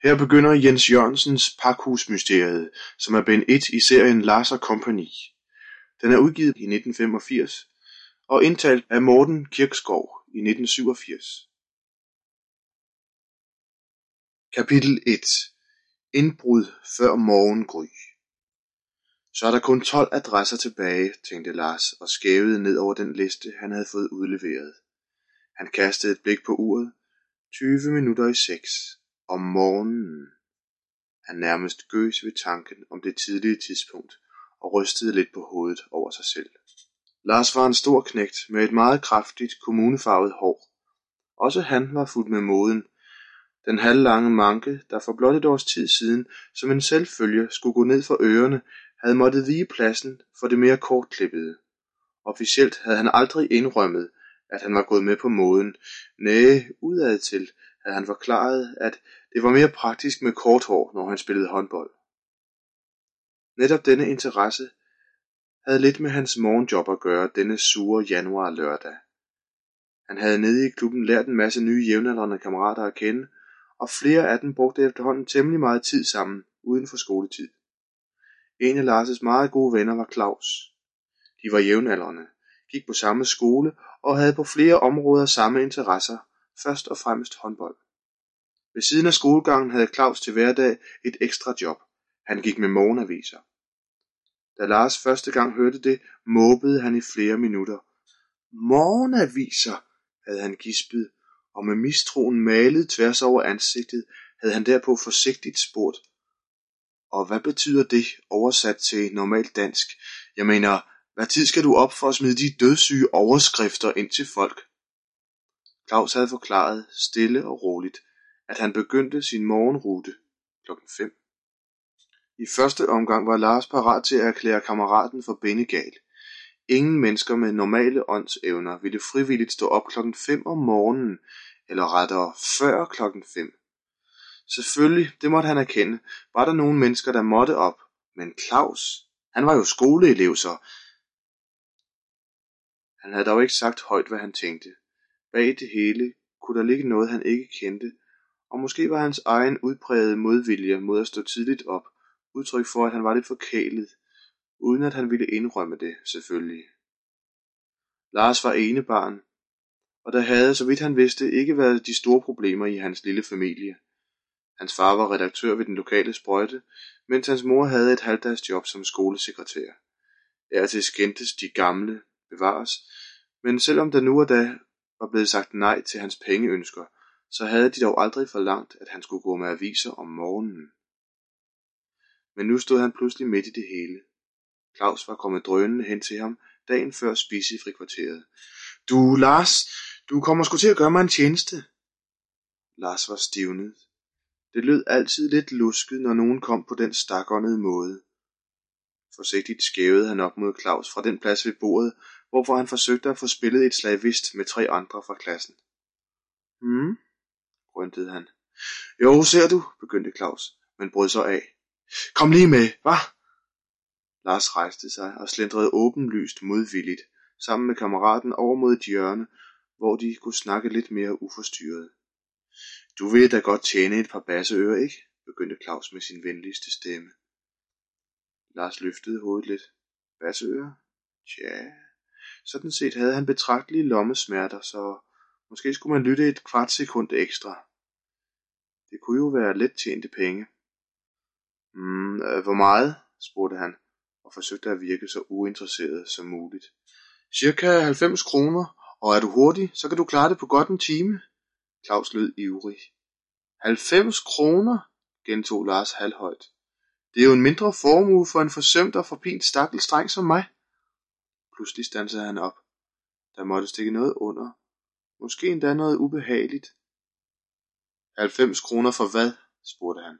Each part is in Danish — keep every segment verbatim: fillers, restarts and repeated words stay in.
Her begynder Jens Jørgensens Pakhus-mysteriet, som er bind et i serien Lars og Company. Den er udgivet i nitten femogfirs og indtalt af Morten Kirkskov i nitten syvogfirs. Kapitel et. Indbrud før morgengry. Så er der kun tolv adresser tilbage, tænkte Lars og skævede ned over den liste, han havde fået udleveret. Han kastede et blik på uret. tyve minutter i seks. Om morgenen. Han nærmest gøs ved tanken om det tidlige tidspunkt og rystede lidt på hovedet over sig selv. Lars var en stor knægt med et meget kraftigt kommunefarvet hår. Også han var fuldt med moden. Den halvlange manke, der for blot et års tid siden som en selvfølge skulle gå ned for ørerne, havde måttet vige pladsen for det mere kortklippede. Officielt havde han aldrig indrømmet, at han var gået med på moden. Næh, udadtil havde han forklaret, at det var mere praktisk med kort hår, når han spillede håndbold. Netop denne interesse havde lidt med hans morgenjob at gøre denne sure januar lørdag. Han havde nede i klubben lært en masse nye jævnaldrende kammerater at kende, og flere af dem brugte efterhånden temmelig meget tid sammen uden for skoletid. En af Lars' meget gode venner var Claus. De var jævnaldrende, gik på samme skole og havde på flere områder samme interesser, først og fremmest håndbold. Ved siden af skolegangen havde Claus til hverdag et ekstra job. Han gik med morgenaviser. Da Lars første gang hørte det, måbede han i flere minutter. Morgenaviser, havde han gispet, og med mistroen malet tværs over ansigtet, havde han derpå forsigtigt spurgt. Og hvad betyder det oversat til normalt dansk? Jeg mener, hvad tid skal du op for at smide de dødssyge overskrifter ind til folk? Claus havde forklaret stille og roligt, at han begyndte sin morgenrute klokken fem. I første omgang var Lars parat til at erklære kammeraten for bindegal. Ingen mennesker med normale åndsevner ville frivilligt stå op klokken fem om morgenen, eller rettere før klokken fem. Selvfølgelig, det måtte han erkende, var der nogle mennesker, der måtte op, men Claus, han var jo skoleelev, så han havde dog ikke sagt højt, hvad han tænkte. Bag det hele kunne der ligge noget, han ikke kendte, og måske var hans egen udprægede modvilje mod at stå tidligt op, udtryk for, at han var lidt forkælet, uden at han ville indrømme det, selvfølgelig. Lars var enebarn, og der havde, så vidt han vidste, ikke været de store problemer i hans lille familie. Hans far var redaktør ved den lokale sprøjte, mens hans mor havde et halvdagsjob som skolesekretær. Dertil skændtes de gamle, bevares, men selvom der nu og da var blevet sagt nej til hans pengeønsker, så havde de dog aldrig forlangt, at han skulle gå med aviser om morgenen. Men nu stod han pludselig midt i det hele. Claus var kommet drønende hen til ham, dagen før spise i frikvarteret. Du, Lars, du kommer sgu til at gøre mig en tjeneste. Lars var stivnet. Det lød altid lidt lusket, når nogen kom på den stakåndede måde. Forsigtigt skævede han op mod Claus fra den plads ved bordet, hvorfor han forsøgte at få spillet et slag whist med tre andre fra klassen. Hmm, grøntede han. Jo, ser du, begyndte Claus, men brød så af. Kom lige med, hva? Lars rejste sig og slendrede åbenlyst modvilligt, sammen med kammeraten over mod et hjørne, hvor de kunne snakke lidt mere uforstyrret. Du vil da godt tjene et par basseører, ikke? Begyndte Claus med sin venligste stemme. Lars løftede hovedet lidt. Basseører? Tja, sådan set havde han betragtelige lommesmerter, så måske skulle man lytte et kvart sekund ekstra. Det kunne jo være let tjente penge. Hmm, øh, hvor meget? Spurgte han, og forsøgte at virke så uinteresseret som muligt. Cirka halvfems kroner, og er du hurtig, så kan du klare det på godt en time. Claus lød ivrig. halvfems kroner, gentog Lars halvhøjt. Det er jo en mindre formue for en forsømt og forpint stakkels dreng som mig. Pludselig standsede han op. Der måtte stikke noget under. Måske endda noget ubehageligt. halvfems kroner for hvad? Spurgte han.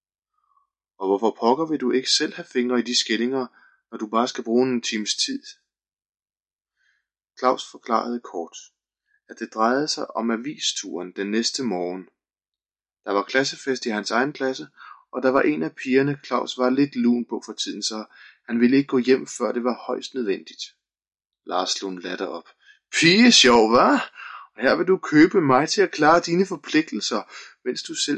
Og hvorfor pokker vil du ikke selv have fingre i de skillinger, når du bare skal bruge en times tid? Claus forklarede kort, at det drejede sig om avisturen den næste morgen. Der var klassefest i hans egen klasse, og der var en af pigerne, Claus var lidt lun på for tiden, så han ville ikke gå hjem, før det var højst nødvendigt. Lars slog en latter op. Pigesjov, hva? Og her vil du købe mig til at klare dine forpligtelser, mens du selv